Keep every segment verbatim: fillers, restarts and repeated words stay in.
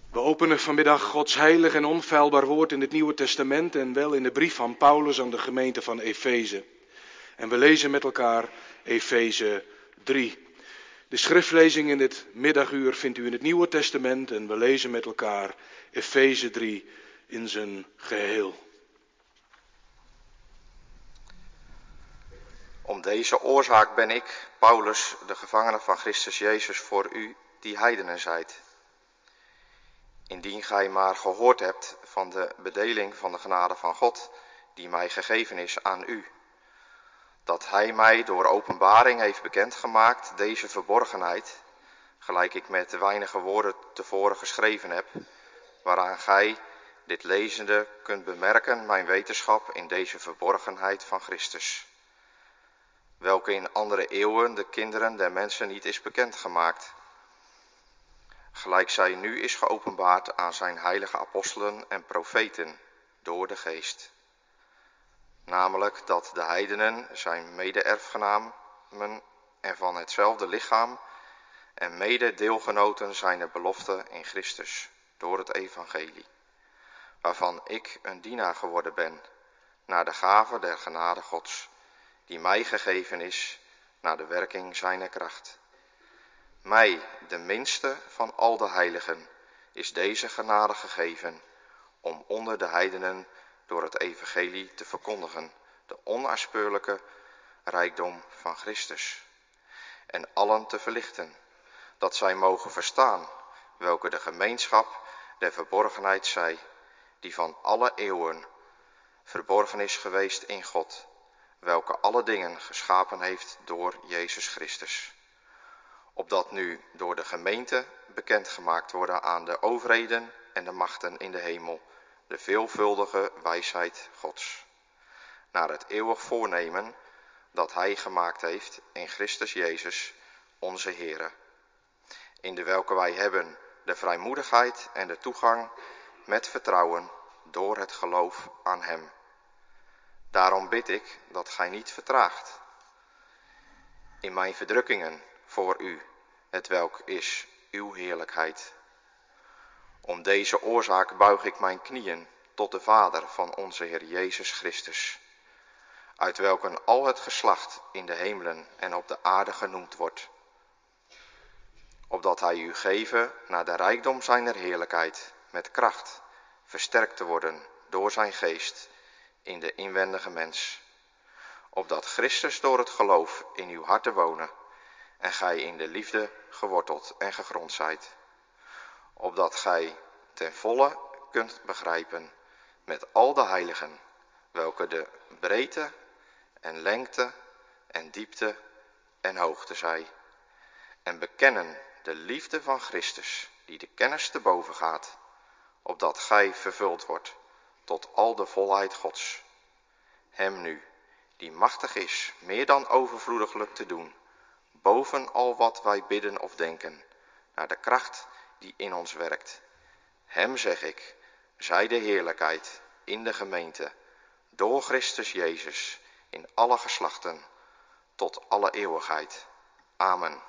We openen vanmiddag Gods heilig en onfeilbaar woord in het Nieuwe Testament en wel in de brief van Paulus aan de gemeente van Efeze. En we lezen met elkaar Efeze drie. De schriftlezing in het middaguur vindt u in het Nieuwe Testament en we lezen met elkaar Efeze drie in zijn geheel. Om deze oorzaak ben ik, Paulus, de gevangene van Christus Jezus, voor u die heidenen zijt. Indien gij maar gehoord hebt van de bedeling van de genade van God, die mij gegeven is aan u, dat hij mij door openbaring heeft bekendgemaakt deze verborgenheid, gelijk ik met de weinige woorden tevoren geschreven heb, waaraan gij, dit lezende, kunt bemerken mijn wetenschap in deze verborgenheid van Christus, welke in andere eeuwen de kinderen der mensen niet is bekendgemaakt, gelijk zij nu is geopenbaard aan zijn heilige apostelen en profeten door de Geest. Namelijk dat de heidenen zijn mede-erfgenamen en van hetzelfde lichaam en mede-deelgenoten zijn de belofte in Christus door het evangelie, waarvan ik een dienaar geworden ben, naar de gave der genade Gods, die mij gegeven is naar de werking zijner kracht. Mij, de minste van al de heiligen, is deze genade gegeven om onder de heidenen door het evangelie te verkondigen de onnaspeurlijke rijkdom van Christus en allen te verlichten, dat zij mogen verstaan welke de gemeenschap der verborgenheid zij, die van alle eeuwen verborgen is geweest in God, welke alle dingen geschapen heeft door Jezus Christus, opdat nu door de gemeente bekendgemaakt worden aan de overheden en de machten in de hemel de veelvuldige wijsheid Gods, naar het eeuwig voornemen dat hij gemaakt heeft in Christus Jezus, onze Heere, in de welke wij hebben de vrijmoedigheid en de toegang met vertrouwen door het geloof aan hem. Daarom bid ik dat gij niet vertraagt in mijn verdrukkingen voor u, hetwelk is uw heerlijkheid. Om deze oorzaak buig ik mijn knieën tot de Vader van onze Heer Jezus Christus, uit welken al het geslacht in de hemelen en op de aarde genoemd wordt, opdat hij u geven naar de rijkdom zijner heerlijkheid met kracht versterkt te worden door zijn geest in de inwendige mens, opdat Christus door het geloof in uw harten wonen en gij in de liefde geworteld en gegrond zijt, opdat gij ten volle kunt begrijpen met al de heiligen, welke de breedte en lengte en diepte en hoogte zij, en bekennen de liefde van Christus, die de kennis te boven gaat, opdat gij vervuld wordt tot al de volheid Gods. Hem nu, die machtig is meer dan overvloediglijk te doen, boven al wat wij bidden of denken, naar de kracht die in ons werkt. Hem zeg ik, zij de heerlijkheid in de gemeente, door Christus Jezus, in alle geslachten, tot alle eeuwigheid. Amen.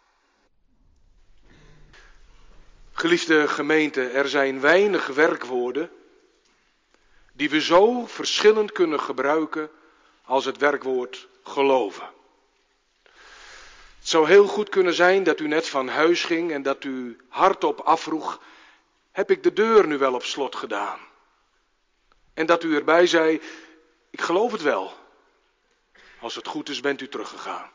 Geliefde gemeente, er zijn weinig werkwoorden die we zo verschillend kunnen gebruiken als het werkwoord geloven. Het zou heel goed kunnen zijn dat u net van huis ging en dat u hardop afvroeg, heb ik de deur nu wel op slot gedaan? En dat u erbij zei, ik geloof het wel. Als het goed is, bent u teruggegaan.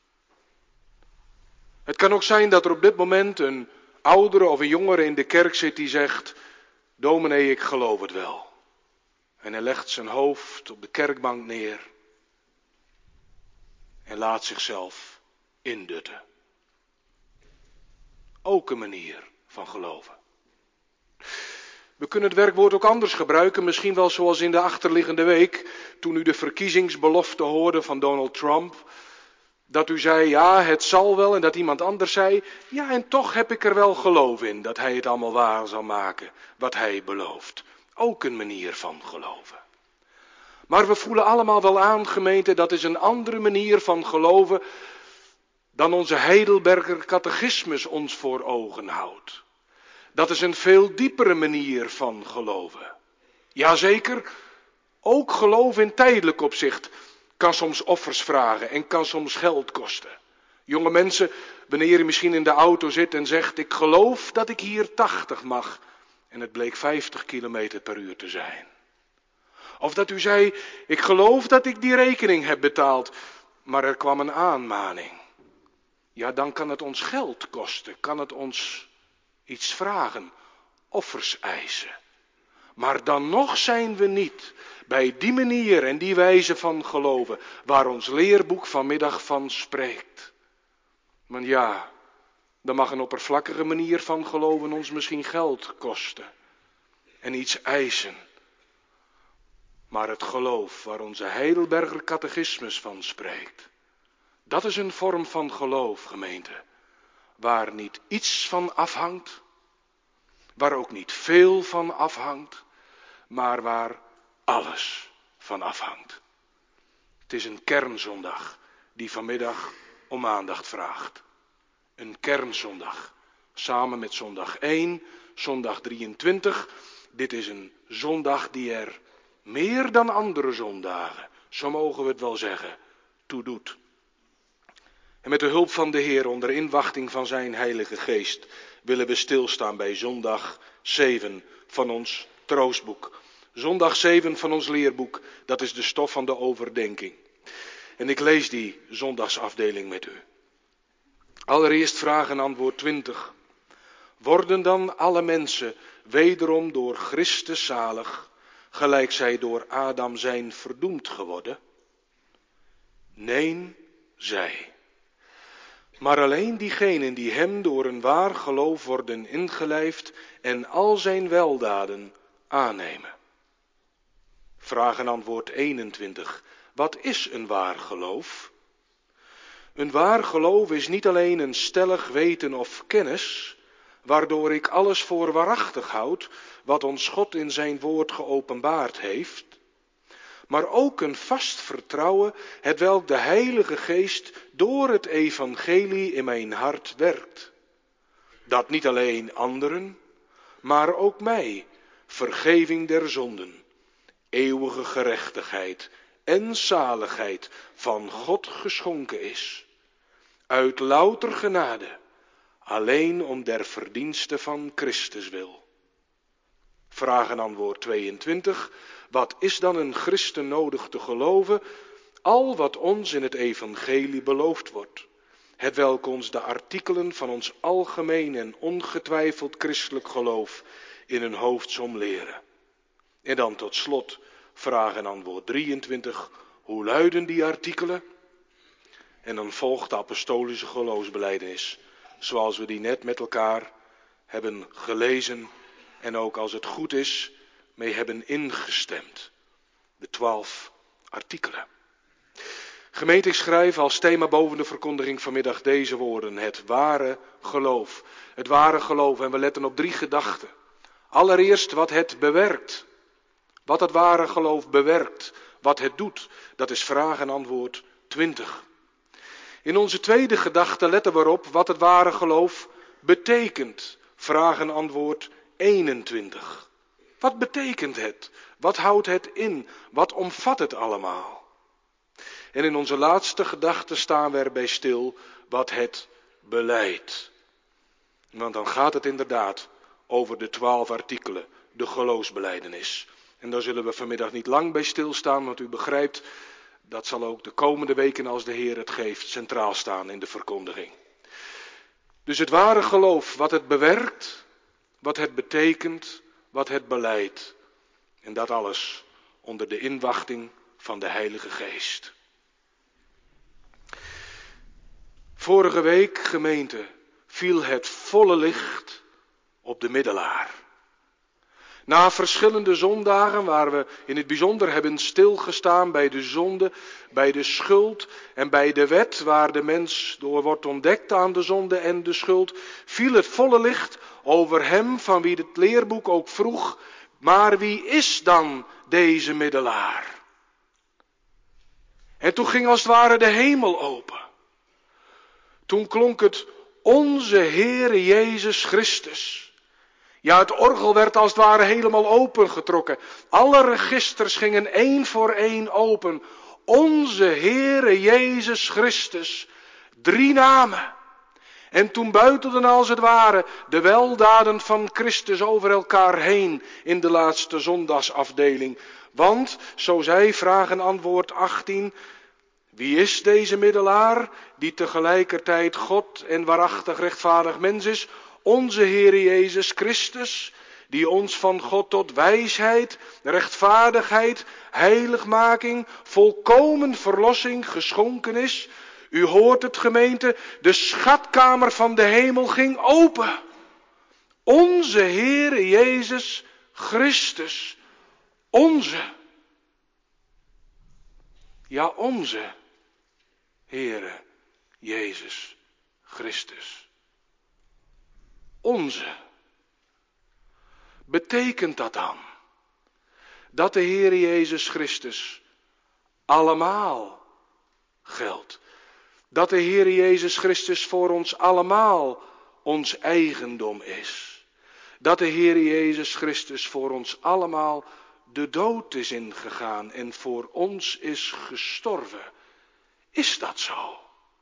Het kan ook zijn dat er op dit moment een oudere of een jongere in de kerk zit die zegt, dominee, ik geloof het wel. En hij legt zijn hoofd op de kerkbank neer en laat zichzelf indutten. Ook een manier van geloven. We kunnen het werkwoord ook anders gebruiken, misschien wel zoals in de achterliggende week, toen u de verkiezingsbelofte hoorde van Donald Trump, dat u zei, ja, het zal wel, en dat iemand anders zei, ja, en toch heb ik er wel geloof in dat hij het allemaal waar zal maken, wat hij belooft. Ook een manier van geloven. Maar we voelen allemaal wel aan, gemeente, dat is een andere manier van geloven dan onze Heidelberger catechismus ons voor ogen houdt. Dat is een veel diepere manier van geloven. Jazeker, ook geloof in tijdelijk opzicht kan soms offers vragen en kan soms geld kosten. Jonge mensen, wanneer je misschien in de auto zit en zegt, ik geloof dat ik hier tachtig mag. En het bleek vijftig kilometer per uur te zijn. Of dat u zei, ik geloof dat ik die rekening heb betaald, maar er kwam een aanmaning. Ja, dan kan het ons geld kosten, kan het ons iets vragen, offers eisen. Maar dan nog zijn we niet bij die manier en die wijze van geloven waar ons leerboek vanmiddag van spreekt. Maar ja, dan mag een oppervlakkige manier van geloven ons misschien geld kosten en iets eisen. Maar het geloof waar onze Heidelberger catechismus van spreekt, dat is een vorm van geloof, gemeente, waar niet iets van afhangt, waar ook niet veel van afhangt, maar waar alles van afhangt. Het is een kernzondag die vanmiddag om aandacht vraagt. Een kernzondag, samen met zondag één, zondag drieëntwintig. Dit is een zondag die er meer dan andere zondagen, zo mogen we het wel zeggen, toe doet. En met de hulp van de Heer, onder inwachting van zijn Heilige Geest, willen we stilstaan bij zondag zeven van ons troostboek. Zondag zeven van ons leerboek, dat is de stof van de overdenking. En ik lees die zondagsafdeling met u. Allereerst vraag en antwoord twintig. Worden dan alle mensen wederom door Christus zalig, gelijk zij door Adam zijn verdoemd geworden? Nee, zij. Maar alleen diegenen die hem door een waar geloof worden ingelijfd en al zijn weldaden aannemen. Vraag en antwoord eenentwintig. Wat is een waar geloof? Een waar geloof is niet alleen een stellig weten of kennis, waardoor ik alles voor waarachtig houd, wat ons God in zijn woord geopenbaard heeft, maar ook een vast vertrouwen, hetwelk de Heilige Geest door het evangelie in mijn hart werkt. Dat niet alleen anderen, maar ook mij, vergeving der zonden, eeuwige gerechtigheid en zaligheid van God geschonken is, uit louter genade, alleen om der verdienste van Christus wil. Vraag en antwoord tweeëntwintig. Wat is dan een christen nodig te geloven? Al wat ons in het evangelie beloofd wordt, hetwelk ons de artikelen van ons algemeen en ongetwijfeld christelijk geloof in een hoofdsom leren. En dan tot slot vraag en antwoord drieëntwintig. Hoe luiden die artikelen? En dan volgt de apostolische geloofsbelijdenis, zoals we die net met elkaar hebben gelezen en ook als het goed is mee hebben ingestemd. De twaalf artikelen. Gemeente, ik schrijf als thema boven de verkondiging vanmiddag deze woorden. Het ware geloof. Het ware geloof. En we letten op drie gedachten. Allereerst wat het bewerkt. Wat het ware geloof bewerkt. Wat het doet. Dat is vraag en antwoord twintig. In onze tweede gedachte letten we erop wat het ware geloof betekent. Vraag en antwoord eenentwintig. Wat betekent het? Wat houdt het in? Wat omvat het allemaal? En in onze laatste gedachte staan we erbij stil wat het beleidt. Want dan gaat het inderdaad over de twaalf artikelen, de geloofsbelijdenis. En daar zullen we vanmiddag niet lang bij stilstaan, want u begrijpt, dat zal ook de komende weken als de Heer het geeft centraal staan in de verkondiging. Dus het ware geloof, wat het bewerkt, wat het betekent, wat het beleidt. En dat alles onder de inwachting van de Heilige Geest. Vorige week, gemeente, viel het volle licht op de middelaar. Na verschillende zondagen waar we in het bijzonder hebben stilgestaan bij de zonde, bij de schuld en bij de wet waar de mens door wordt ontdekt aan de zonde en de schuld, viel het volle licht over hem van wie het leerboek ook vroeg, maar wie is dan deze middelaar? En toen ging als het ware de hemel open. Toen klonk het onze Heere Jezus Christus, Ja, het orgel werd als het ware helemaal opengetrokken. Alle registers gingen één voor één open. Onze Heere Jezus Christus. Drie namen. En toen buitelden als het ware de weldaden van Christus over elkaar heen in de laatste zondagsafdeling. Want, zo zei vraag en antwoord achttien, wie is deze middelaar die tegelijkertijd God en waarachtig rechtvaardig mens is? Onze Heere Jezus Christus, die ons van God tot wijsheid, rechtvaardigheid, heiligmaking, volkomen verlossing geschonken is. U hoort het, gemeente, de schatkamer van de hemel ging open. Onze Heere Jezus Christus, onze, ja onze Heere Jezus Christus. Onze. Betekent dat dan dat de Heere Jezus Christus allemaal geldt? Dat de Heere Jezus Christus voor ons allemaal ons eigendom is? Dat de Heere Jezus Christus voor ons allemaal de dood is ingegaan en voor ons is gestorven? Is dat zo?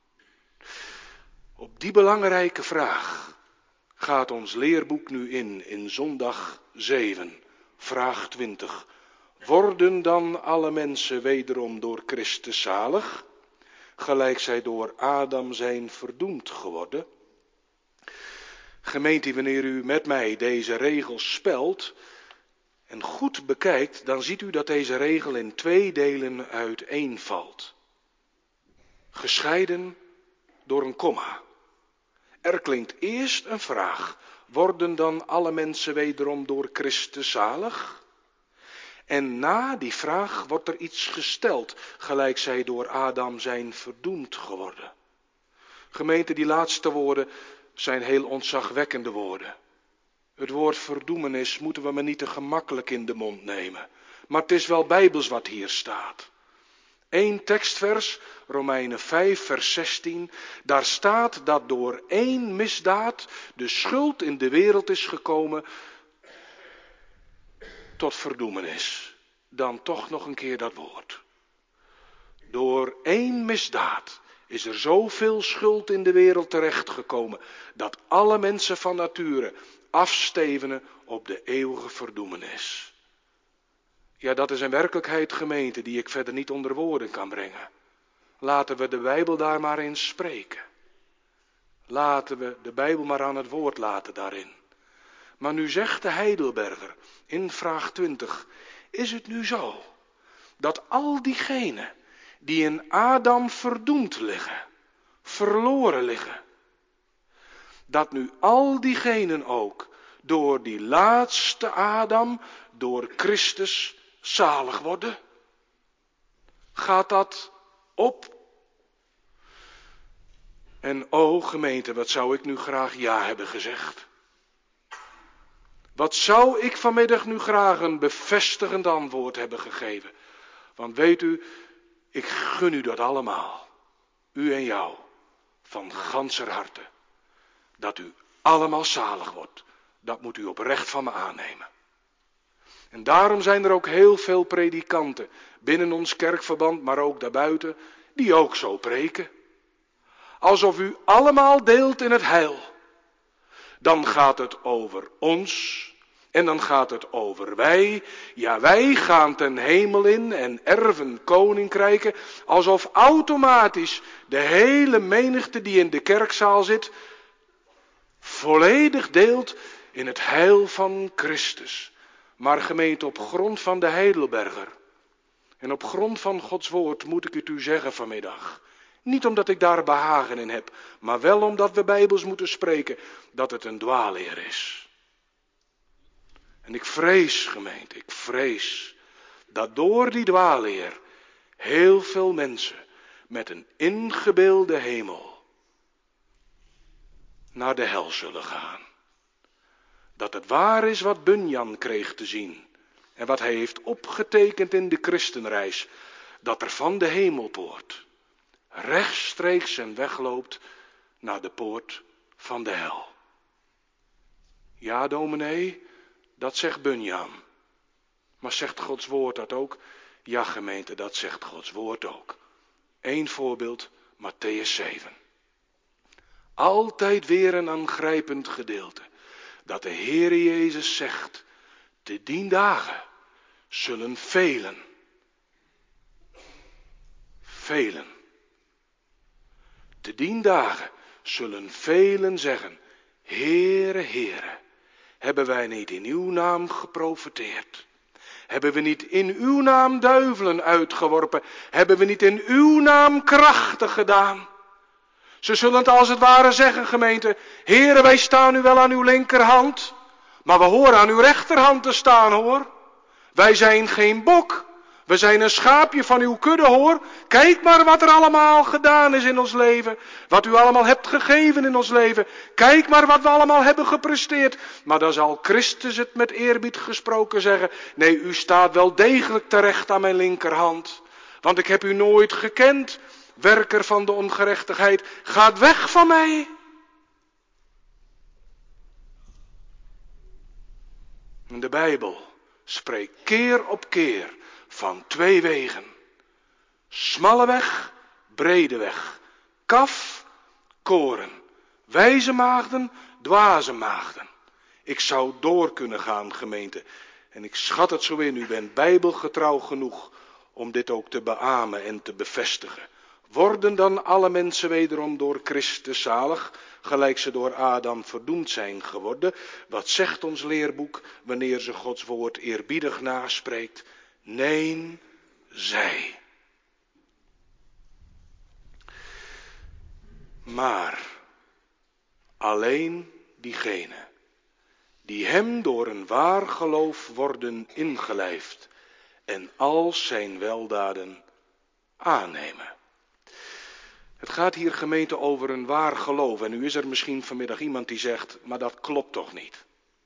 Op die belangrijke vraag gaat ons leerboek nu in, in zondag zeven, vraag twintig. Worden dan alle mensen wederom door Christus zalig, gelijk zij door Adam zijn verdoemd geworden? Gemeente, wanneer u met mij deze regels spelt en goed bekijkt, dan ziet u dat deze regel in twee delen uiteenvalt. Gescheiden door een komma. Er klinkt eerst een vraag. Worden dan alle mensen wederom door Christus zalig? En na die vraag wordt er iets gesteld, gelijk zij door Adam zijn verdoemd geworden. Gemeente, die laatste woorden zijn heel ontzagwekkende woorden. Het woord verdoemenis moeten we maar niet te gemakkelijk in de mond nemen. Maar het is wel bijbels wat hier staat. Eén tekstvers, Romeinen vijf, vers zestien, daar staat dat door één misdaad de schuld in de wereld is gekomen tot verdoemenis. Dan toch nog een keer dat woord. Door één misdaad is er zoveel schuld in de wereld terechtgekomen dat alle mensen van nature afstevenen op de eeuwige verdoemenis. Ja, dat is een werkelijkheid, gemeente, die ik verder niet onder woorden kan brengen. Laten we de Bijbel daar maar in spreken. Laten we de Bijbel maar aan het woord laten daarin. Maar nu zegt de Heidelberger in vraag twintig, is het nu zo dat al diegenen die in Adam verdoemd liggen, verloren liggen, dat nu al diegenen ook door die laatste Adam, door Christus zalig worden? Gaat dat op? En o gemeente, wat zou ik nu graag ja hebben gezegd? Wat zou ik vanmiddag nu graag een bevestigend antwoord hebben gegeven? Want weet u, ik gun u dat allemaal. U en jou. Van ganser harte. Dat u allemaal zalig wordt. Dat moet u oprecht van me aannemen. En daarom zijn er ook heel veel predikanten binnen ons kerkverband, maar ook daarbuiten, die ook zo preken. Alsof u allemaal deelt in het heil. Dan gaat het over ons en dan gaat het over wij. Ja, wij gaan ten hemel in en erven koninkrijken, alsof automatisch de hele menigte die in de kerkzaal zit, volledig deelt in het heil van Christus. Maar gemeente, op grond van de Heidelberger en op grond van Gods woord moet ik het u zeggen vanmiddag. Niet omdat ik daar behagen in heb, maar wel omdat we bijbels moeten spreken dat het een dwaalleer is. En ik vrees, gemeente, ik vrees dat door die dwaalleer heel veel mensen met een ingebeelde hemel naar de hel zullen gaan. Dat het waar is wat Bunyan kreeg te zien en wat hij heeft opgetekend in de christenreis, dat er van de hemelpoort rechtstreeks een weg loopt naar de poort van de hel. Ja, dominee, dat zegt Bunyan. Maar zegt Gods woord dat ook? Ja, gemeente, dat zegt Gods woord ook. Eén voorbeeld, Mattheüs zeven. Altijd weer een aangrijpend gedeelte. Dat de Heere Jezus zegt, te dien dagen zullen velen, velen, te dien dagen zullen velen zeggen, Heere, Heere, hebben wij niet in uw naam geprofeteerd? Hebben we niet in uw naam duivelen uitgeworpen? Hebben we niet in uw naam krachten gedaan? Ze zullen het als het ware zeggen, gemeente, Heere, wij staan nu wel aan uw linkerhand, maar we horen aan uw rechterhand te staan, hoor. Wij zijn geen bok, we zijn een schaapje van uw kudde, hoor. Kijk maar wat er allemaal gedaan is in ons leven, wat u allemaal hebt gegeven in ons leven. Kijk maar wat we allemaal hebben gepresteerd. Maar dan zal Christus het met eerbied gesproken zeggen, nee, u staat wel degelijk terecht aan mijn linkerhand, want ik heb u nooit gekend. Werker van de ongerechtigheid, gaat weg van mij. De Bijbel spreekt keer op keer van twee wegen. Smalle weg, brede weg. Kaf, koren. Wijze maagden, dwaze maagden. Ik zou door kunnen gaan, gemeente. En ik schat het zo in, u bent bijbelgetrouw genoeg om dit ook te beamen en te bevestigen. Worden dan alle mensen wederom door Christus zalig, gelijk ze door Adam verdoemd zijn geworden? Wat zegt ons leerboek wanneer ze Gods woord eerbiedig naspreekt? Nee, zij. Maar alleen diegenen die hem door een waar geloof worden ingelijfd en al zijn weldaden aannemen. Het gaat hier, gemeente, over een waar geloof. En nu is er misschien vanmiddag iemand die zegt, maar dat klopt toch niet?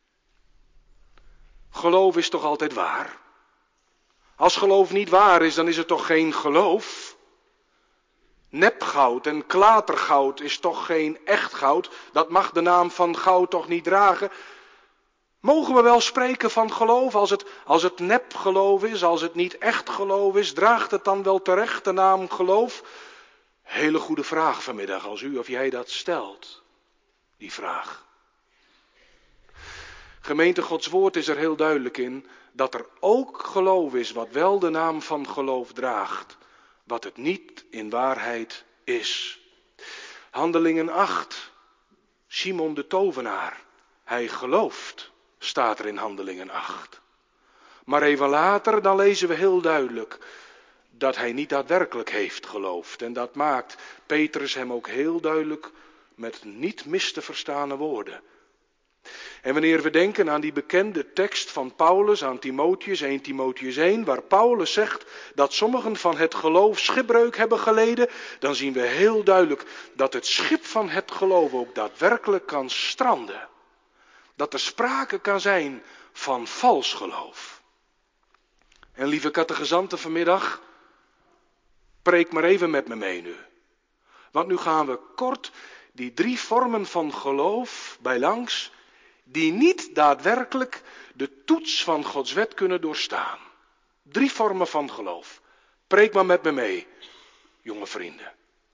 Geloof is toch altijd waar? Als geloof niet waar is, dan is het toch geen geloof? Nepgoud en klatergoud is toch geen echt goud? Dat mag de naam van goud toch niet dragen? Mogen we wel spreken van geloof als het, als het nepgeloof is, als het niet echt geloof is? Draagt het dan wel terecht de naam geloof? Hele goede vraag vanmiddag, als u of jij dat stelt, die vraag. Gemeente, Gods woord is er heel duidelijk in dat er ook geloof is wat wel de naam van geloof draagt, wat het niet in waarheid is. Handelingen acht, Simon de tovenaar, hij gelooft, staat er in Handelingen acht. Maar even later, dan lezen we heel duidelijk dat hij niet daadwerkelijk heeft geloofd. En dat maakt Petrus hem ook heel duidelijk met niet mis te verstane woorden. En wanneer we denken aan die bekende tekst van Paulus aan Timotheus, eerste Timotheus één, waar Paulus zegt dat sommigen van het geloof schipbreuk hebben geleden, dan zien we heel duidelijk dat het schip van het geloof ook daadwerkelijk kan stranden. Dat er sprake kan zijn van vals geloof. En lieve catechizanten vanmiddag, preek maar even met me mee nu. Want nu gaan we kort die drie vormen van geloof bijlangs, die niet daadwerkelijk de toets van Gods wet kunnen doorstaan. Drie vormen van geloof. Preek maar met me mee, jonge vrienden.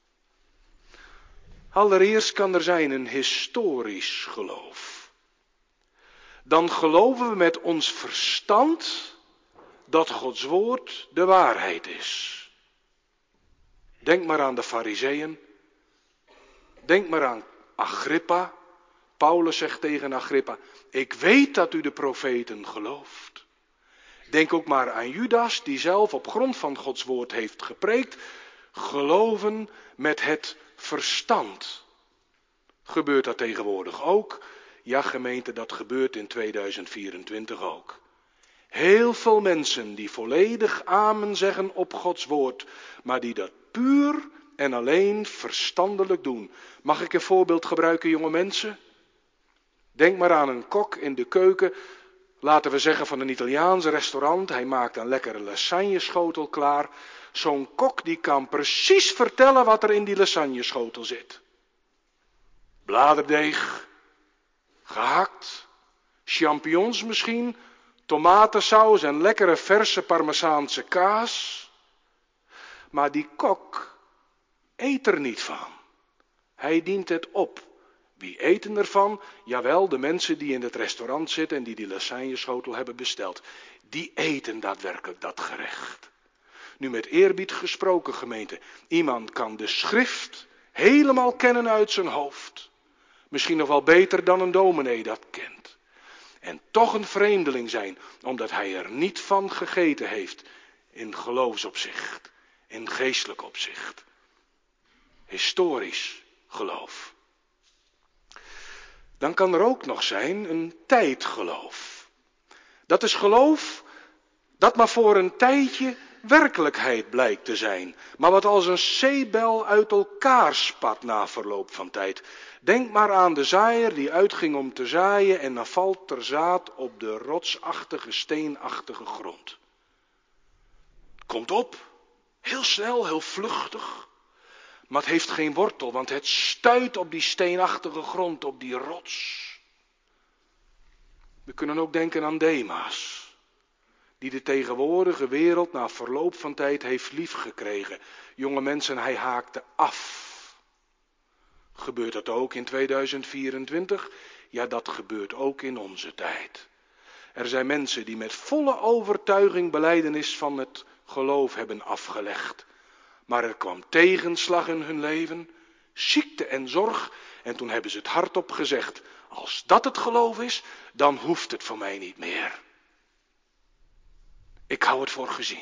Allereerst kan er zijn een historisch geloof. Dan geloven we met ons verstand dat Gods woord de waarheid is. Denk maar aan de Farizeeën. Denk maar aan Agrippa. Paulus zegt tegen Agrippa, ik weet dat u de profeten gelooft. Denk ook maar aan Judas, die zelf op grond van Gods woord heeft gepreekt. Geloven met het verstand. Gebeurt dat tegenwoordig ook? Ja, gemeente, dat gebeurt in tweeduizend vierentwintig ook. Heel veel mensen die volledig amen zeggen op Gods woord, maar die dat puur en alleen verstandelijk doen. Mag ik een voorbeeld gebruiken, jonge mensen? Denk maar aan een kok in de keuken, laten we zeggen van een Italiaans restaurant. Hij maakt een lekkere lasagneschotel klaar. Zo'n kok die kan precies vertellen wat er in die lasagneschotel zit. Bladerdeeg, gehakt, Champignons misschien, tomatensaus en lekkere verse Parmezaanse kaas. Maar die kok eet er niet van. Hij dient het op. Wie eten ervan? Jawel, de mensen die in het restaurant zitten en die die lasagneschotel hebben besteld. Die eten daadwerkelijk dat gerecht. Nu met eerbied gesproken, gemeente. Iemand kan de schrift helemaal kennen uit zijn hoofd. Misschien nog wel beter dan een dominee dat kent. En toch een vreemdeling zijn, omdat hij er niet van gegeten heeft. In geloofsopzicht, in geestelijk opzicht. Historisch geloof. Dan kan er ook nog zijn een tijdgeloof. Dat is geloof dat maar voor een tijdje werkelijkheid blijkt te zijn. Maar wat als een zeebel uit elkaar spat na verloop van tijd. Denk maar aan de zaaier die uitging om te zaaien en dan valt er zaad op de rotsachtige, steenachtige grond. Komt op, heel snel, heel vluchtig. Maar het heeft geen wortel, want het stuit op die steenachtige grond, op die rots. We kunnen ook denken aan Demas, die de tegenwoordige wereld na verloop van tijd heeft liefgekregen. Jonge mensen, hij haakte af. Gebeurt dat ook in tweeduizend vierentwintig? Ja, dat gebeurt ook in onze tijd. Er zijn mensen die met volle overtuiging belijdenis van het geloof hebben afgelegd. Maar er kwam tegenslag in hun leven, ziekte en zorg. En toen hebben ze het hardop gezegd, als dat het geloof is, dan hoeft het voor mij niet meer. Ik hou het voor gezien.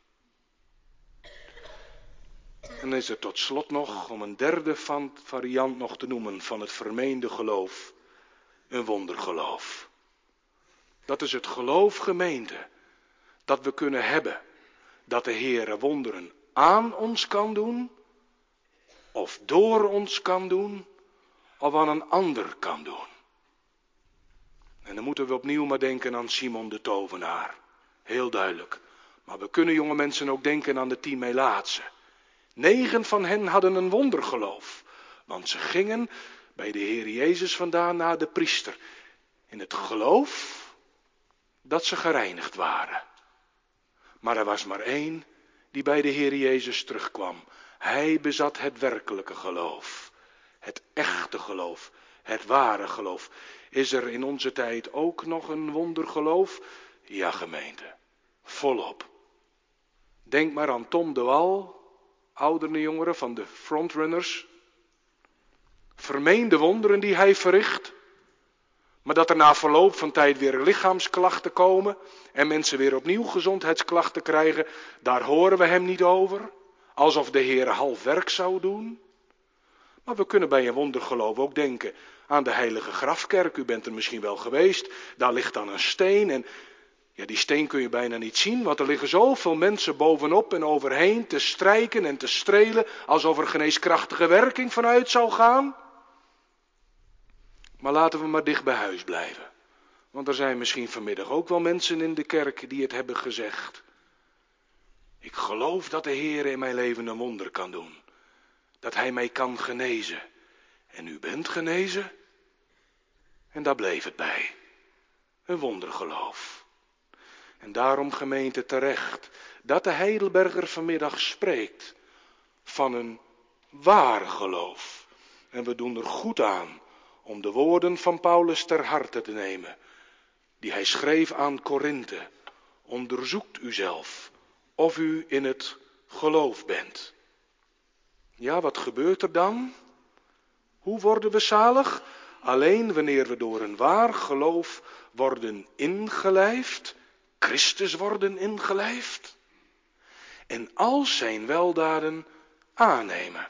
En dan is er tot slot nog, om een derde variant nog te noemen van het vermeende geloof, een wondergeloof. Dat is het geloof, gemeente, dat we kunnen hebben, dat de Heere wonderen aan ons kan doen, of door ons kan doen, of aan een ander kan doen. En dan moeten we opnieuw maar denken aan Simon de tovenaar. Heel duidelijk. Maar we kunnen, jonge mensen, ook denken aan de tien Melaatsen. Negen van hen hadden een wondergeloof. Want ze gingen bij de Heer Jezus vandaan naar de priester. In het geloof dat ze gereinigd waren. Maar er was maar één die bij de Heer Jezus terugkwam. Hij bezat het werkelijke geloof. Het echte geloof. Het ware geloof. Is er in onze tijd ook nog een wondergeloof? Ja, gemeente. Volop. Denk maar aan Tom de Wal, oudere jongeren van de frontrunners. Vermeende wonderen die hij verricht. Maar dat er na verloop van tijd weer lichaamsklachten komen en mensen weer opnieuw gezondheidsklachten krijgen, daar horen we hem niet over. Alsof de Heer half werk zou doen. Maar we kunnen bij een wondergeloof ook denken aan de heilige grafkerk. U bent er misschien wel geweest. Daar ligt dan een steen en ja, die steen kun je bijna niet zien, want er liggen zoveel mensen bovenop en overheen te strijken en te strelen, alsof er geneeskrachtige werking vanuit zou gaan. Maar laten we maar dicht bij huis blijven. Want er zijn misschien vanmiddag ook wel mensen in de kerk die het hebben gezegd. Ik geloof dat de Heer in mijn leven een wonder kan doen. Dat Hij mij kan genezen. En u bent genezen? En daar bleef het bij. Een wondergeloof. En daarom, gemeente, terecht dat de Heidelberger vanmiddag spreekt van een waar geloof. En we doen er goed aan om de woorden van Paulus ter harte te nemen, die hij schreef aan Korinthe. Onderzoekt uzelf of u in het geloof bent. Ja, wat gebeurt er dan? Hoe worden we zalig? Alleen wanneer we door een waar geloof worden ingelijfd, Christus worden ingelijfd, en al zijn weldaden aannemen.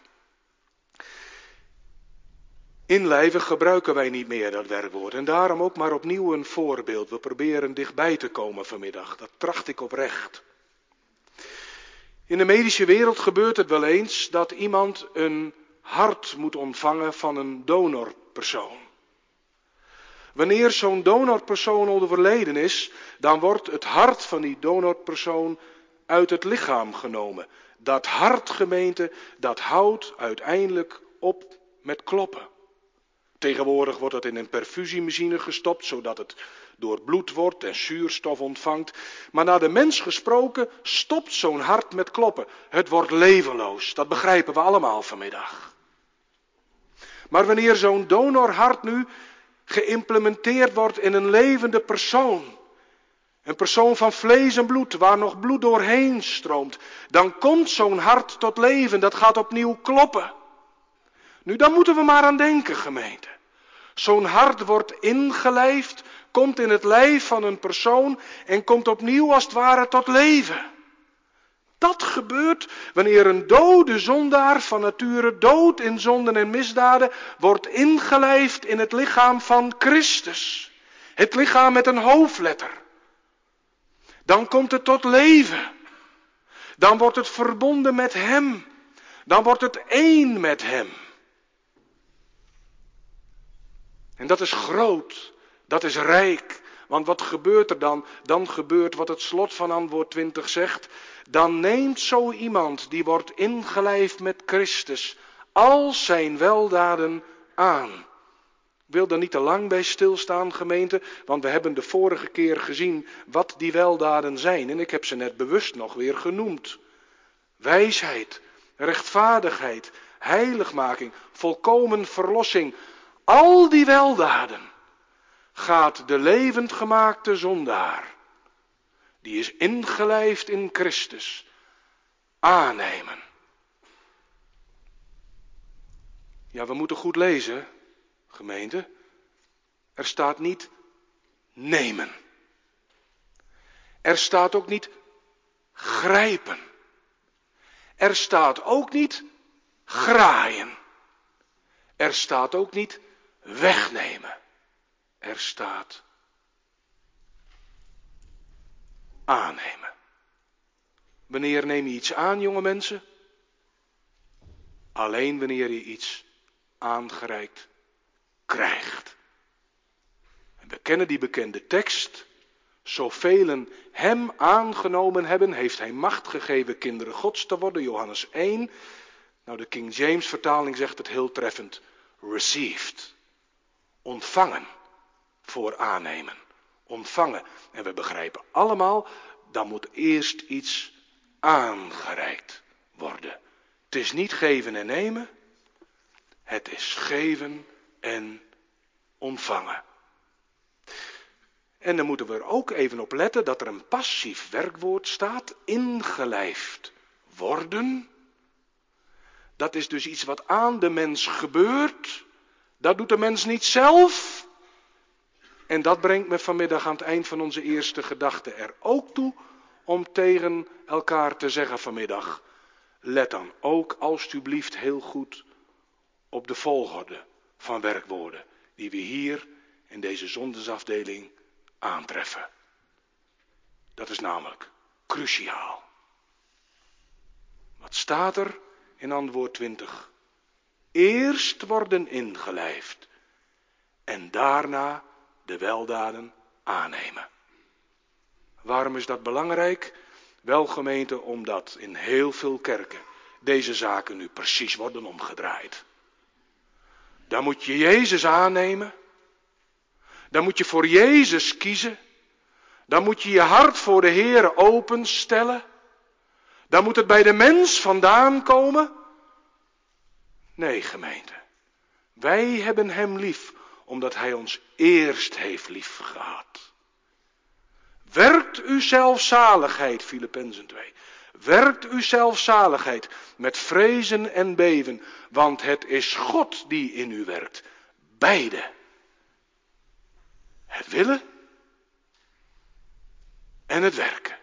Inlijven gebruiken wij niet meer, dat werkwoord. En daarom ook maar opnieuw een voorbeeld. We proberen dichtbij te komen vanmiddag. Dat tracht ik oprecht. In de medische wereld gebeurt het wel eens dat iemand een hart moet ontvangen van een donorpersoon. Wanneer zo'n donorpersoon overleden is, dan wordt het hart van die donorpersoon uit het lichaam genomen. Dat hart, gemeente, dat houdt uiteindelijk op met kloppen. Tegenwoordig wordt dat in een perfusiemachine gestopt, zodat het door bloed wordt en zuurstof ontvangt. Maar naar de mens gesproken stopt zo'n hart met kloppen. Het wordt levenloos, dat begrijpen we allemaal vanmiddag. Maar wanneer zo'n donorhart nu geïmplementeerd wordt in een levende persoon, een persoon van vlees en bloed, waar nog bloed doorheen stroomt, dan komt zo'n hart tot leven, dat gaat opnieuw kloppen. Nu, daar moeten we maar aan denken, gemeente. Zo'n hart wordt ingelijfd, komt in het lijf van een persoon en komt opnieuw als het ware tot leven. Dat gebeurt wanneer een dode zondaar van nature, dood in zonden en misdaden, wordt ingelijfd in het lichaam van Christus. Het lichaam met een hoofdletter. Dan komt het tot leven. Dan wordt het verbonden met Hem. Dan wordt het één met Hem. En dat is groot. Dat is rijk. Want wat gebeurt er dan? Dan gebeurt wat het slot van antwoord twintig zegt. Dan neemt zo iemand, die wordt ingelijfd met Christus, al zijn weldaden aan. Ik wil daar niet te lang bij stilstaan, gemeente, want we hebben de vorige keer gezien wat die weldaden zijn. En ik heb ze net bewust nog weer genoemd. Wijsheid, rechtvaardigheid, heiligmaking, volkomen verlossing. Al die weldaden gaat de levend gemaakte zondaar, die is ingelijfd in Christus, aannemen. Ja, we moeten goed lezen, gemeente. Er staat niet nemen. Er staat ook niet grijpen. Er staat ook niet graaien. Er staat ook niet wegnemen. Er staat aannemen. Wanneer neem je iets aan, jonge mensen? Alleen wanneer je iets aangereikt krijgt. En we kennen die bekende tekst. Zovelen hem aangenomen hebben, heeft hij macht gegeven kinderen Gods te worden. Johannes één. Nou, de King James vertaling zegt het heel treffend. Received. Ontvangen. Voor aannemen. Ontvangen. En we begrijpen allemaal, dan moet eerst iets aangereikt worden. Het is niet geven en nemen. Het is geven en ontvangen. En dan moeten we er ook even op letten dat er een passief werkwoord staat. Ingelijfd worden. Dat is dus iets wat aan de mens gebeurt. Dat doet de mens niet zelf. En dat brengt me vanmiddag aan het eind van onze eerste gedachte er ook toe om tegen elkaar te zeggen vanmiddag. Let dan ook alstublieft heel goed op de volgorde van werkwoorden die we hier in deze zondagsafdeling aantreffen. Dat is namelijk cruciaal. Wat staat er in antwoord twintig? Eerst worden ingelijfd en daarna de weldaden aannemen. Waarom is dat belangrijk? Wel, gemeente, omdat in heel veel kerken deze zaken nu precies worden omgedraaid. Dan moet je Jezus aannemen. Dan moet je voor Jezus kiezen. Dan moet je je hart voor de Heere openstellen. Dan moet het bij de mens vandaan komen. Nee, gemeente. Wij hebben hem lief, omdat hij ons eerst heeft lief gehad. Werkt u zelfzaligheid, Filippenzen twee. Werkt u zelfzaligheid met vrezen en beven, want het is God die in u werkt. Beide. Het willen en het werken.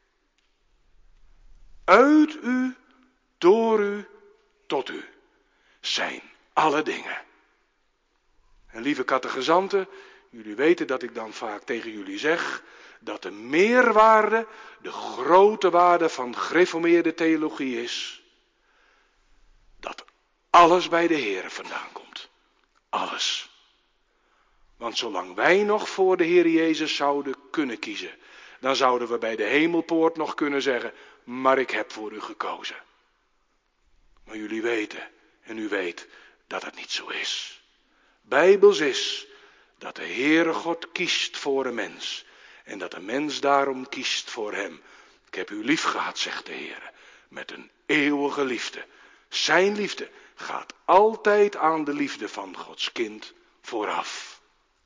Uit u, door u, tot u zijn alle dingen. En lieve catechizanten, jullie weten dat ik dan vaak tegen jullie zeg dat de meerwaarde, de grote waarde van gereformeerde theologie is dat alles bij de Heere vandaan komt. Alles. Want zolang wij nog voor de Heer Jezus zouden kunnen kiezen, dan zouden we bij de hemelpoort nog kunnen zeggen, maar ik heb voor u gekozen. Maar jullie weten, en u weet, dat het niet zo is. Bijbels is dat de Heere God kiest voor een mens. En dat een mens daarom kiest voor hem. Ik heb u lief gehad, zegt de Heere, met een eeuwige liefde. Zijn liefde gaat altijd aan de liefde van Gods kind vooraf.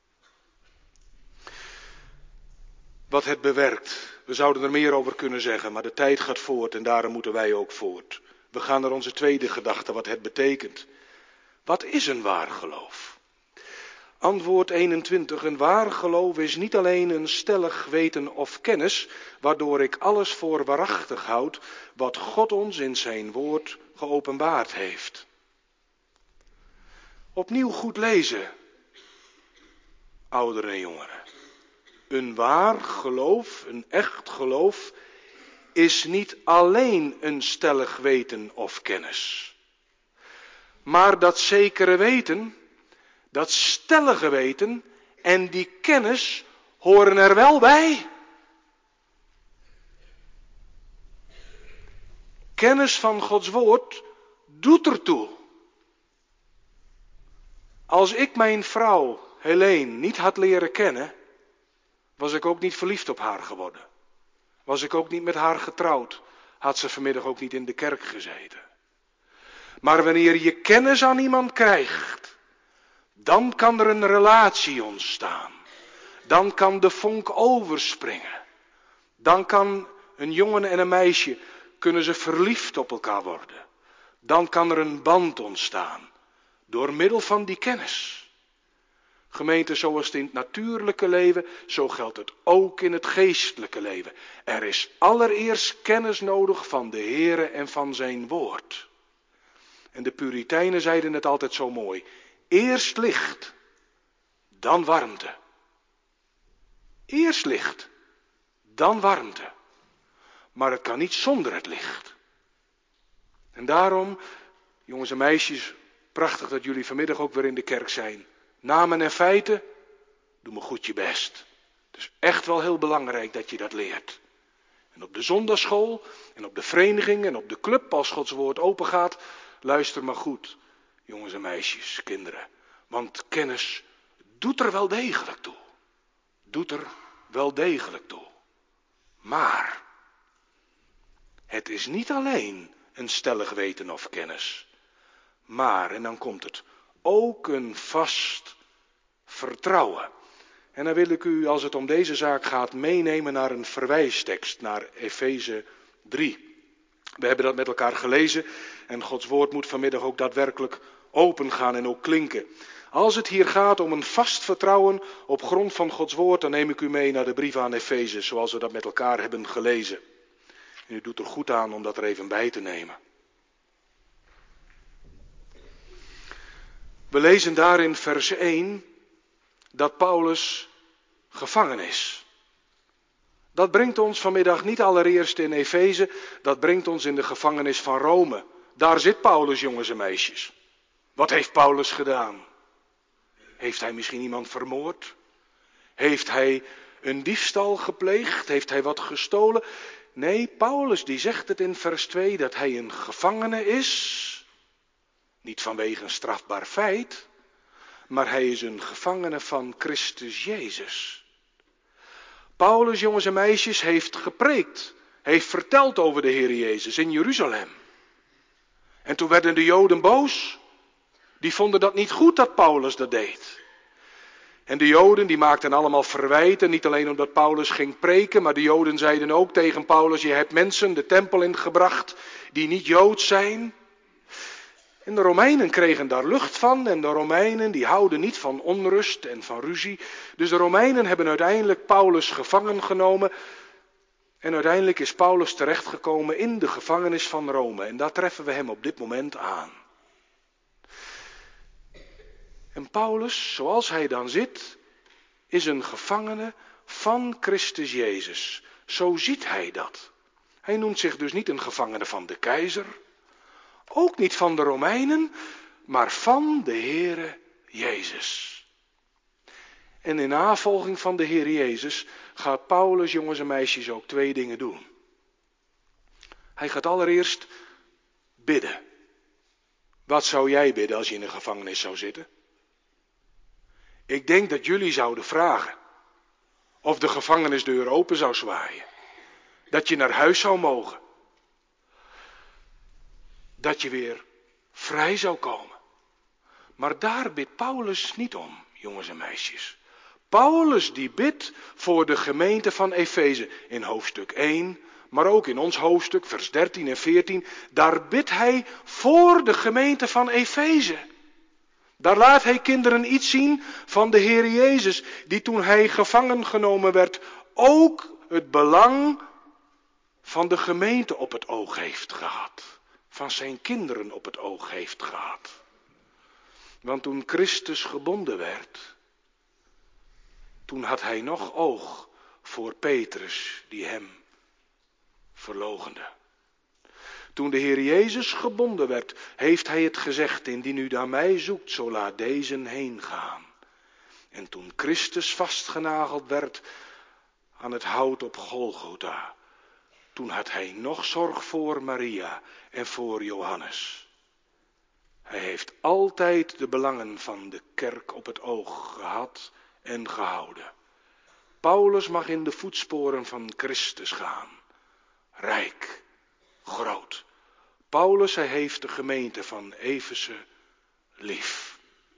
Wat het bewerkt, we zouden er meer over kunnen zeggen, maar de tijd gaat voort en daarom moeten wij ook voort. We gaan naar onze tweede gedachte, wat het betekent. Wat is een waar geloof? Antwoord eenentwintig, een waar geloof is niet alleen een stellig weten of kennis, waardoor ik alles voor waarachtig houd, wat God ons in zijn woord geopenbaard heeft. Opnieuw goed lezen, ouderen en jongeren. Een waar geloof, een echt geloof, is niet alleen een stellig weten of kennis. Maar dat zekere weten, dat stellige weten en die kennis horen er wel bij. Kennis van Gods woord doet ertoe. Als ik mijn vrouw, Helene, niet had leren kennen, was ik ook niet verliefd op haar geworden. Was ik ook niet met haar getrouwd, had ze vanmiddag ook niet in de kerk gezeten. Maar wanneer je kennis aan iemand krijgt, dan kan er een relatie ontstaan. Dan kan de vonk overspringen. Dan kan een jongen en een meisje, kunnen ze verliefd op elkaar worden. Dan kan er een band ontstaan, door middel van die kennis. Gemeente, zoals het in het natuurlijke leven, zo geldt het ook in het geestelijke leven. Er is allereerst kennis nodig van de Heere en van zijn woord. En de Puritijnen zeiden het altijd zo mooi. Eerst licht, dan warmte. Eerst licht, dan warmte. Maar het kan niet zonder het licht. En daarom, jongens en meisjes, prachtig dat jullie vanmiddag ook weer in de kerk zijn. Namen en feiten, doe maar goed je best. Het is echt wel heel belangrijk dat je dat leert. En op de zondagschool en op de vereniging en op de club, als Gods woord open gaat, luister maar goed, jongens en meisjes, kinderen. Want kennis doet er wel degelijk toe. Doet er wel degelijk toe. Maar het is niet alleen een stellig weten of kennis. Maar, en dan komt het, ook een vast vertrouwen. En dan wil ik u, als het om deze zaak gaat, meenemen naar een verwijstekst, naar Efeze drie. We hebben dat met elkaar gelezen en Gods woord moet vanmiddag ook daadwerkelijk opengaan en ook klinken. Als het hier gaat om een vast vertrouwen op grond van Gods woord, dan neem ik u mee naar de brief aan Efeze, zoals we dat met elkaar hebben gelezen. En u doet er goed aan om dat er even bij te nemen. We lezen daar in vers één dat Paulus gevangen is. Dat brengt ons vanmiddag niet allereerst in Efeze, dat brengt ons in de gevangenis van Rome. Daar zit Paulus, jongens en meisjes. Wat heeft Paulus gedaan? Heeft hij misschien iemand vermoord? Heeft hij een diefstal gepleegd? Heeft hij wat gestolen? Nee, Paulus die zegt het in vers twee dat hij een gevangene is. Niet vanwege een strafbaar feit, maar hij is een gevangene van Christus Jezus. Paulus, jongens en meisjes, heeft gepreekt, heeft verteld over de Heer Jezus in Jeruzalem. En toen werden de Joden boos. Die vonden dat niet goed dat Paulus dat deed. En de Joden die maakten allemaal verwijten, niet alleen omdat Paulus ging preken, maar de Joden zeiden ook tegen Paulus, je hebt mensen de tempel ingebracht die niet Joods zijn. En de Romeinen kregen daar lucht van en de Romeinen die houden niet van onrust en van ruzie. Dus de Romeinen hebben uiteindelijk Paulus gevangen genomen. En uiteindelijk is Paulus terechtgekomen in de gevangenis van Rome. En daar treffen we hem op dit moment aan. En Paulus, zoals hij dan zit, is een gevangene van Christus Jezus. Zo ziet hij dat. Hij noemt zich dus niet een gevangene van de keizer. Ook niet van de Romeinen, maar van de Heere Jezus. En in navolging van de Heer Jezus gaat Paulus, jongens en meisjes, ook twee dingen doen. Hij gaat allereerst bidden. Wat zou jij bidden als je in een gevangenis zou zitten? Ik denk dat jullie zouden vragen of de gevangenisdeur open zou zwaaien. Dat je naar huis zou mogen. Dat je weer vrij zou komen. Maar daar bidt Paulus niet om, jongens en meisjes. Paulus die bidt voor de gemeente van Efeze in hoofdstuk één, maar ook in ons hoofdstuk, vers dertien en veertien. Daar bidt hij voor de gemeente van Efeze. Daar laat hij kinderen iets zien van de Heer Jezus, die toen hij gevangen genomen werd, ook het belang van de gemeente op het oog heeft gehad. Van zijn kinderen op het oog heeft gehad. Want toen Christus gebonden werd, toen had hij nog oog voor Petrus die hem verloochende. Toen de Heer Jezus gebonden werd, heeft hij het gezegd: indien u naar mij zoekt, zo laat deze heen gaan. En toen Christus vastgenageld werd aan het hout op Golgotha, toen had hij nog zorg voor Maria en voor Johannes. Hij heeft altijd de belangen van de kerk op het oog gehad en gehouden. Paulus mag in de voetsporen van Christus gaan. Rijk, groot. Paulus, hij heeft de gemeente van Efeze lief.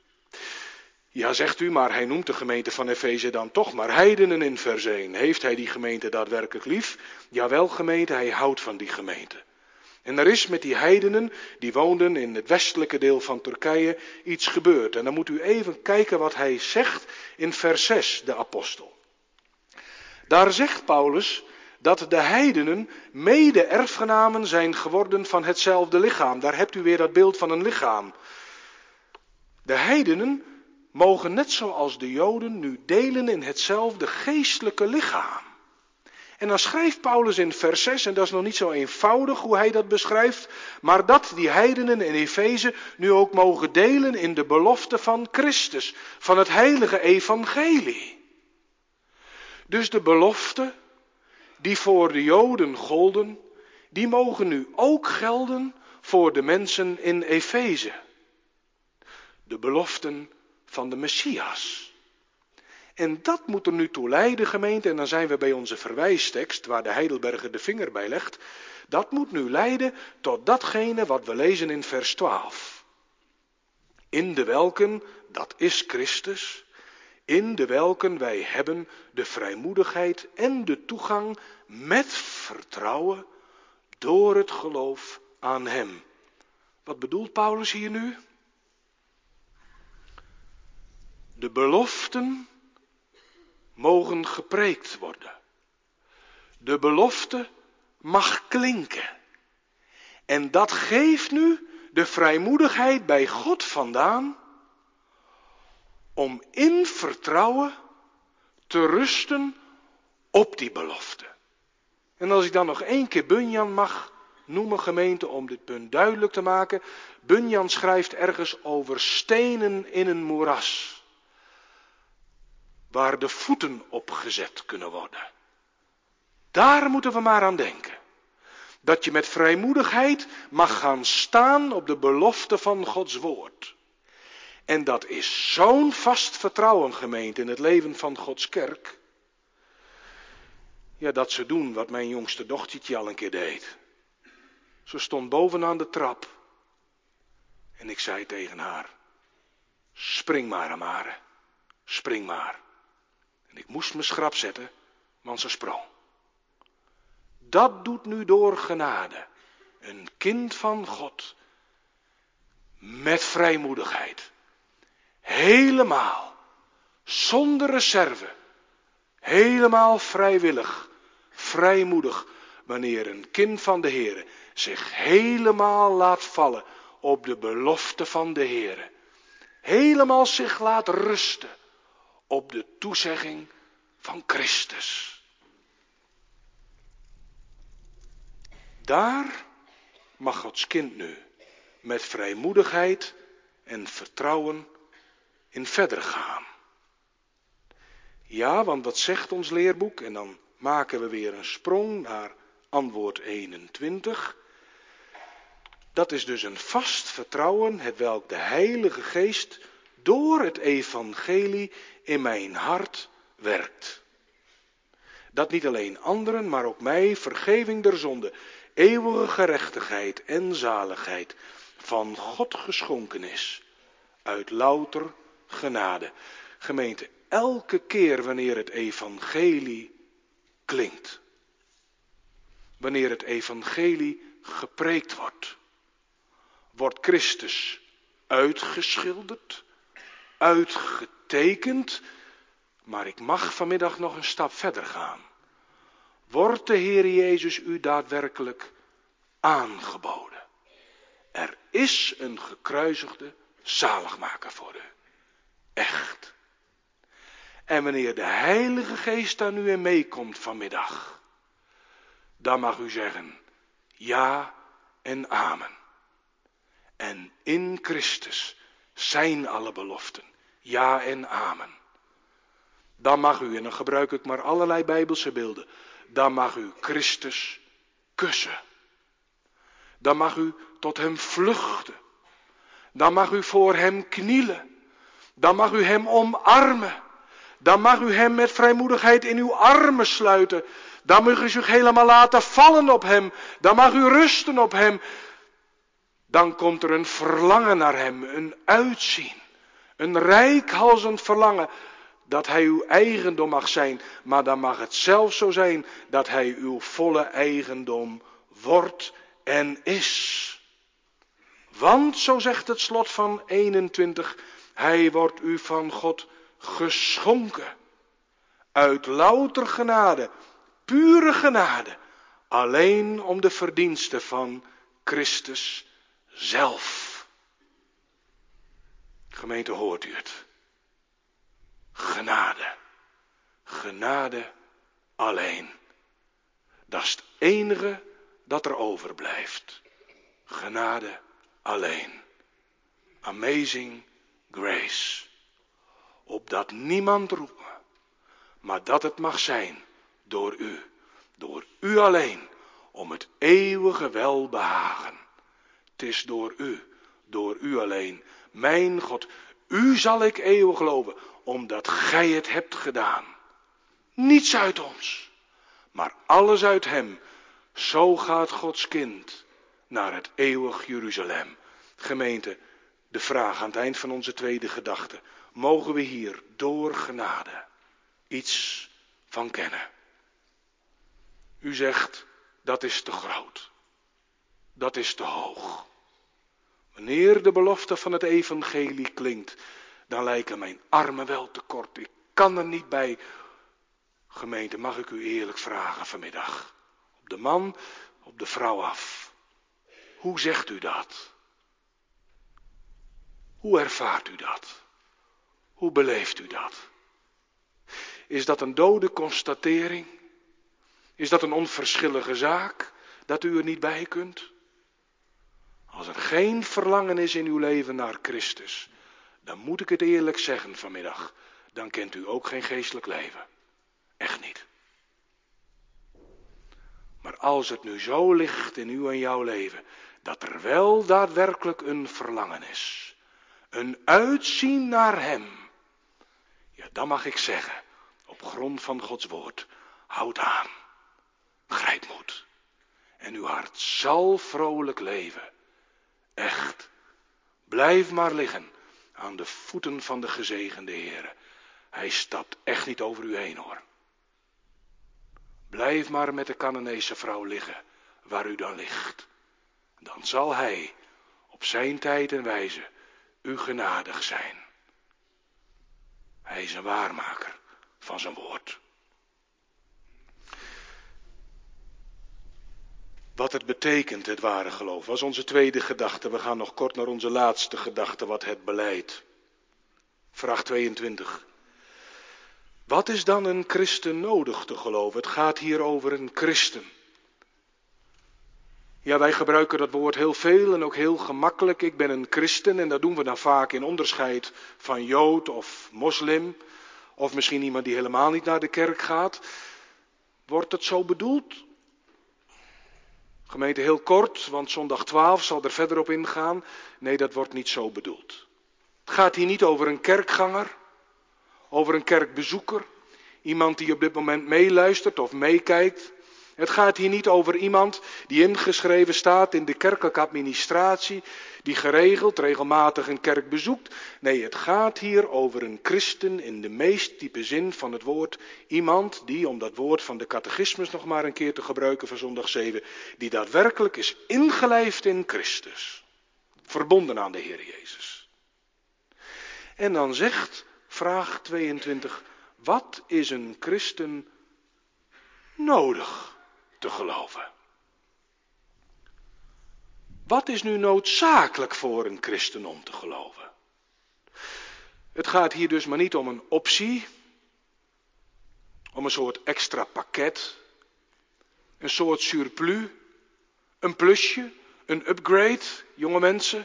Ja, zegt u, maar hij noemt de gemeente van Efeze dan toch maar heidenen in vers één. Heeft hij die gemeente daadwerkelijk lief? Jawel, gemeente, hij houdt van die gemeente. En er is met die heidenen, die woonden in het westelijke deel van Turkije, iets gebeurd. En dan moet u even kijken wat hij zegt in vers zes, de apostel. Daar zegt Paulus dat de heidenen mede-erfgenamen zijn geworden van hetzelfde lichaam. Daar hebt u weer dat beeld van een lichaam. De heidenen mogen net zoals de Joden nu delen in hetzelfde geestelijke lichaam. En dan schrijft Paulus in vers zes, en dat is nog niet zo eenvoudig hoe hij dat beschrijft, maar dat die heidenen in Efeze nu ook mogen delen in de belofte van Christus, van het heilige evangelie. Dus de belofte die voor de Joden golden, die mogen nu ook gelden voor de mensen in Efeze. De beloften van de Messias. En dat moet er nu toe leiden, gemeente, en dan zijn we bij onze verwijstekst, waar de Heidelberger de vinger bij legt. Dat moet nu leiden tot datgene wat we lezen in vers twaalf. In de welken, dat is Christus, in de welken wij hebben de vrijmoedigheid en de toegang met vertrouwen door het geloof aan hem. Wat bedoelt Paulus hier nu? De beloften mogen gepreekt worden. De belofte mag klinken. En dat geeft nu de vrijmoedigheid bij God vandaan om in vertrouwen te rusten op die belofte. En als ik dan nog één keer Bunyan mag noemen, gemeente, om dit punt duidelijk te maken. Bunyan schrijft ergens over stenen in een moeras, waar de voeten op gezet kunnen worden. Daar moeten we maar aan denken. Dat je met vrijmoedigheid mag gaan staan op de belofte van Gods woord. En dat is zo'n vast vertrouwen, gemeente, in het leven van Gods kerk. Ja, dat ze doen wat mijn jongste dochtertje al een keer deed. Ze stond bovenaan de trap. En ik zei tegen haar: spring maar, Amare. Spring maar. En ik moest me schrap zetten, want ze sprong. Dat doet nu door genade een kind van God met vrijmoedigheid. Helemaal, zonder reserve, helemaal vrijwillig, vrijmoedig, wanneer een kind van de Heere zich helemaal laat vallen op de belofte van de Heere. Helemaal zich laat rusten op de toezegging van Christus. Daar mag Gods kind nu met vrijmoedigheid en vertrouwen in verder gaan. Ja, want wat zegt ons leerboek? En dan maken we weer een sprong naar antwoord eenentwintig. Dat is dus een vast vertrouwen, hetwelk de Heilige Geest door het evangelie in mijn hart werkt. Dat niet alleen anderen, maar ook mij vergeving der zonde, eeuwige gerechtigheid en zaligheid van God geschonken is, uit louter genade. Gemeente, elke keer wanneer het evangelie klinkt, wanneer het evangelie gepreekt wordt, wordt Christus uitgeschilderd, uitgetekend, maar ik mag vanmiddag nog een stap verder gaan. Wordt de Heer Jezus u daadwerkelijk aangeboden? Er is een gekruisigde zaligmaker voor u. Echt. En wanneer de Heilige Geest daar nu in meekomt vanmiddag, dan mag u zeggen ja en amen. En in Christus zijn alle beloften. Ja en amen. Dan mag u, en dan gebruik ik maar allerlei Bijbelse beelden, dan mag u Christus kussen. Dan mag u tot hem vluchten. Dan mag u voor hem knielen. Dan mag u hem omarmen. Dan mag u hem met vrijmoedigheid in uw armen sluiten. Dan mag u zich helemaal laten vallen op hem. Dan mag u rusten op hem. Dan komt er een verlangen naar hem, een uitzien. Een reikhalzend verlangen dat hij uw eigendom mag zijn. Maar dan mag het zelfs zo zijn dat hij uw volle eigendom wordt en is. Want, zo zegt het slot van eenentwintig, hij wordt u van God geschonken. Uit louter genade, pure genade, alleen om de verdiensten van Christus zelf. Gemeente, hoort u het? Genade. Genade alleen. Dat is het enige dat er overblijft. Genade alleen. Amazing grace. Opdat niemand roept, maar dat het mag zijn door u. Door u alleen. Om het eeuwige welbehagen. Het is door u. Door u alleen. Mijn God, u zal ik eeuwig loven, omdat gij het hebt gedaan. Niets uit ons, maar alles uit hem. Zo gaat Gods kind naar het eeuwig Jeruzalem. Gemeente, de vraag aan het eind van onze tweede gedachte. Mogen we hier door genade iets van kennen? U zegt, dat is te groot. Dat is te hoog. Wanneer de belofte van het evangelie klinkt, dan lijken mijn armen wel te kort. Ik kan er niet bij. Gemeente, mag ik u eerlijk vragen vanmiddag? Op de man, op de vrouw af. Hoe zegt u dat? Hoe ervaart u dat? Hoe beleeft u dat? Is dat een dode constatering? Is dat een onverschillige zaak, dat u er niet bij kunt? Als er geen verlangen is in uw leven naar Christus, dan moet ik het eerlijk zeggen vanmiddag, dan kent u ook geen geestelijk leven. Echt niet. Maar als het nu zo ligt in uw en jouw leven, dat er wel daadwerkelijk een verlangen is, een uitzien naar hem, ja, dan mag ik zeggen, op grond van Gods woord, houd aan, grijp moed. En uw hart zal vrolijk leven. Echt, blijf maar liggen aan de voeten van de gezegende Heer. Hij stapt echt niet over u heen, hoor. Blijf maar met de Canaanese vrouw liggen, waar u dan ligt. Dan zal hij op zijn tijd en wijze u genadig zijn. Hij is een waarmaker van zijn woord. Wat het betekent, het ware geloof, was onze tweede gedachte. We gaan nog kort naar onze laatste gedachte, wat het beleid. Vraag tweeëntwintig. Wat is dan een christen nodig te geloven? Het gaat hier over een christen. Ja, wij gebruiken dat woord heel veel en ook heel gemakkelijk. Ik ben een christen en dat doen we dan vaak in onderscheid van jood of moslim. Of misschien iemand die helemaal niet naar de kerk gaat. Wordt het zo bedoeld? Gemeente, heel kort, want zondag twaalf zal er verder op ingaan. Nee, dat wordt niet zo bedoeld. Het gaat hier niet over een kerkganger, over een kerkbezoeker, iemand die op dit moment meeluistert of meekijkt. Het gaat hier niet over iemand die ingeschreven staat in de kerkelijke administratie, die geregeld, regelmatig een kerk bezoekt. Nee, het gaat hier over een christen in de meest diepe zin van het woord. Iemand die, om dat woord van de catechismus nog maar een keer te gebruiken van zondag zeven, die daadwerkelijk is ingelijfd in Christus. Verbonden aan de Heer Jezus. En dan zegt vraag tweeëntwintig, wat is een christen nodig te geloven? Wat is nu noodzakelijk voor een christen om te geloven? Het gaat hier dus maar niet om een optie, om een soort extra pakket, een soort surplus, een plusje, een upgrade, jonge mensen.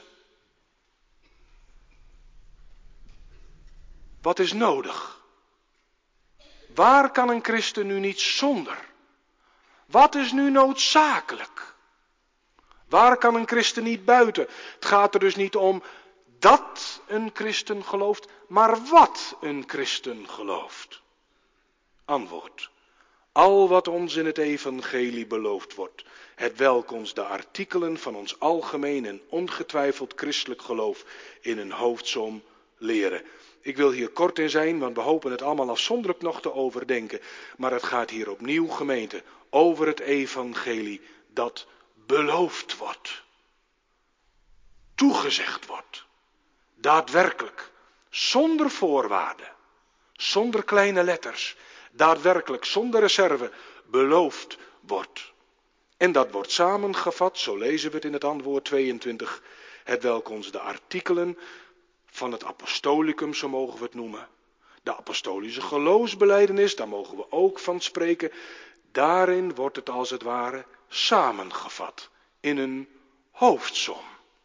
Wat is nodig? Waar kan een christen nu niet zonder? Wat is nu noodzakelijk? Waar kan een christen niet buiten? Het gaat er dus niet om dat een christen gelooft, maar wat een christen gelooft. Antwoord. Al wat ons in het evangelie beloofd wordt, hetwelk ons de artikelen van ons algemeen en ongetwijfeld christelijk geloof in een hoofdsom leren. Ik wil hier kort in zijn, want we hopen het allemaal afzonderlijk nog te overdenken. Maar het gaat hier opnieuw, gemeente, over het evangelie dat beloofd wordt. Toegezegd wordt. Daadwerkelijk. Zonder voorwaarden. Zonder kleine letters. Daadwerkelijk, zonder reserve, beloofd wordt. En dat wordt samengevat, zo lezen we het in het antwoord tweeëntwintig, hetwelk ons de artikelen van het apostolicum, zo mogen we het noemen, de apostolische geloofsbelijdenis, daar mogen we ook van spreken, daarin wordt het als het ware samengevat in een hoofdsom.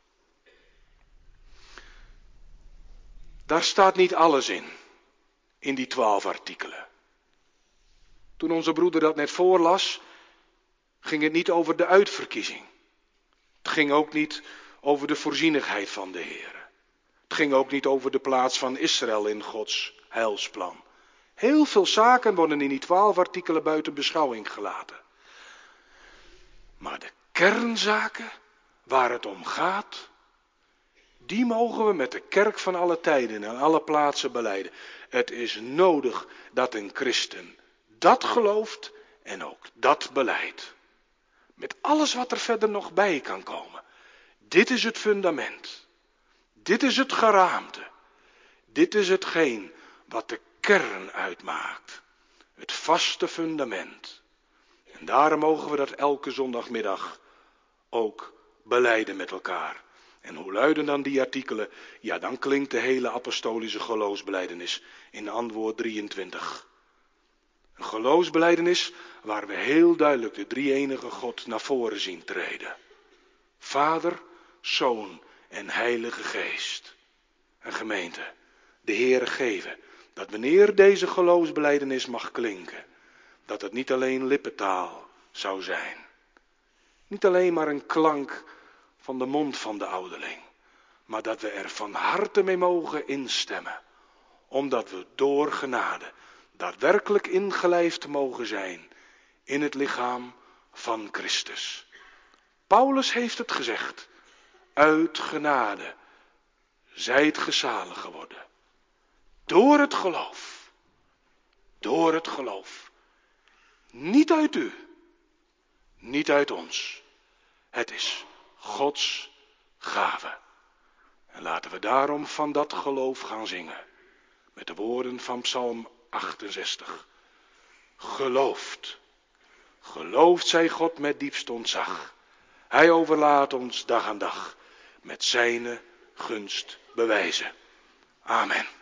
Daar staat niet alles in, in die twaalf artikelen. Toen onze broeder dat net voorlas, ging het niet over de uitverkiezing. Het ging ook niet over de voorzienigheid van de Heer. Het ging ook niet over de plaats van Israël in Gods heilsplan. Heel veel zaken worden in die twaalf artikelen buiten beschouwing gelaten. Maar de kernzaken waar het om gaat, die mogen we met de kerk van alle tijden en alle plaatsen belijden. Het is nodig dat een christen dat gelooft en ook dat belijdt. Met alles wat er verder nog bij kan komen. Dit is het fundament. Dit is het geraamte. Dit is hetgeen wat de kern uitmaakt. Het vaste fundament. En daarom mogen we dat elke zondagmiddag ook belijden met elkaar. En hoe luiden dan die artikelen? Ja, dan klinkt de hele apostolische geloofsbelijdenis in antwoord drieëntwintig. Een geloofsbelijdenis waar we heel duidelijk de drie-enige God naar voren zien treden. Vader, Zoon en Heilige Geest. En gemeente, de Heere geven dat wanneer deze geloofsbelijdenis mag klinken, dat het niet alleen lippentaal zou zijn. Niet alleen maar een klank van de mond van de ouderling, maar dat we er van harte mee mogen instemmen, omdat we door genade daadwerkelijk ingelijfd mogen zijn in het lichaam van Christus. Paulus heeft het gezegd, uit genade zijt gezalig geworden. Door het geloof. Door het geloof. Niet uit u. Niet uit ons. Het is Gods gave. En laten we daarom van dat geloof gaan zingen. Met de woorden van Psalm achtenzestig. Gelooft. Geloofd zij God met diepst ontzag. Hij overlaat ons dag aan dag met zijne gunst bewijzen. Amen.